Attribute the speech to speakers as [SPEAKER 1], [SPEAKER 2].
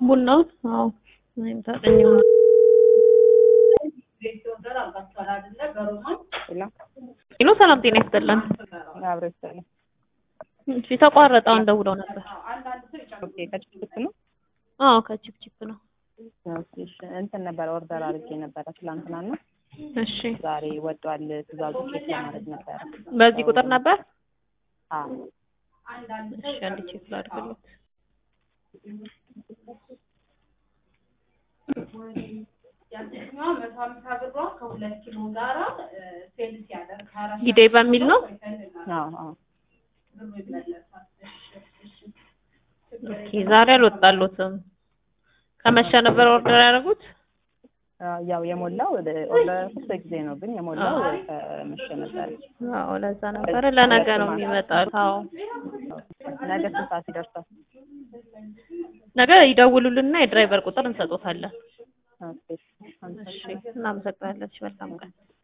[SPEAKER 1] ቡናው አዎ እኔም ታጠኘው ኢኖ ሰላም ጤና ይስጥልን
[SPEAKER 2] አብረስተን
[SPEAKER 1] እሺ ተቋረጠው እንደውለው ነበር
[SPEAKER 2] ኦኬ ከችፕ ነው
[SPEAKER 1] አዎ ከችፕ ነው
[SPEAKER 2] ኦኬ እንትን ነበር ኦርደር አድርጌ ነበር ትላንትናና
[SPEAKER 1] እሺ
[SPEAKER 2] ዛሬ ወጥቷል ትእዛዙ ቼክ ለማድረግ ነበር
[SPEAKER 1] በዚህ ቁጥር ነበር
[SPEAKER 2] አዎ
[SPEAKER 1] እሺ አንድ ቼክ ላድርግልኝ ያንተኛው 150 ብሯ ከ2 ኪሎ ጋራ ሴልስ ያደርግ 24 ጊዜ በሚል ነው
[SPEAKER 2] አዎ
[SPEAKER 1] ኦኬ ዛሬ አልወጣሉትም ከመሸ ነበር ኦርደር ያደረጉት
[SPEAKER 2] ያው የሞላው ኦርደር ጊዜ ነው ግን የሞላው ከመሸ ነበር
[SPEAKER 1] አዎ ለዛ ነበር ለነገ ነው የሚመጣው አዎ
[SPEAKER 2] ነገ ሰዓት ይደርሳል
[SPEAKER 1] ነገ ይደውሉልና የድራይቨር ቁጥር እንሰጣለን
[SPEAKER 2] ኦኬ
[SPEAKER 1] እሺ እናመሰግናለን መልካም ቀን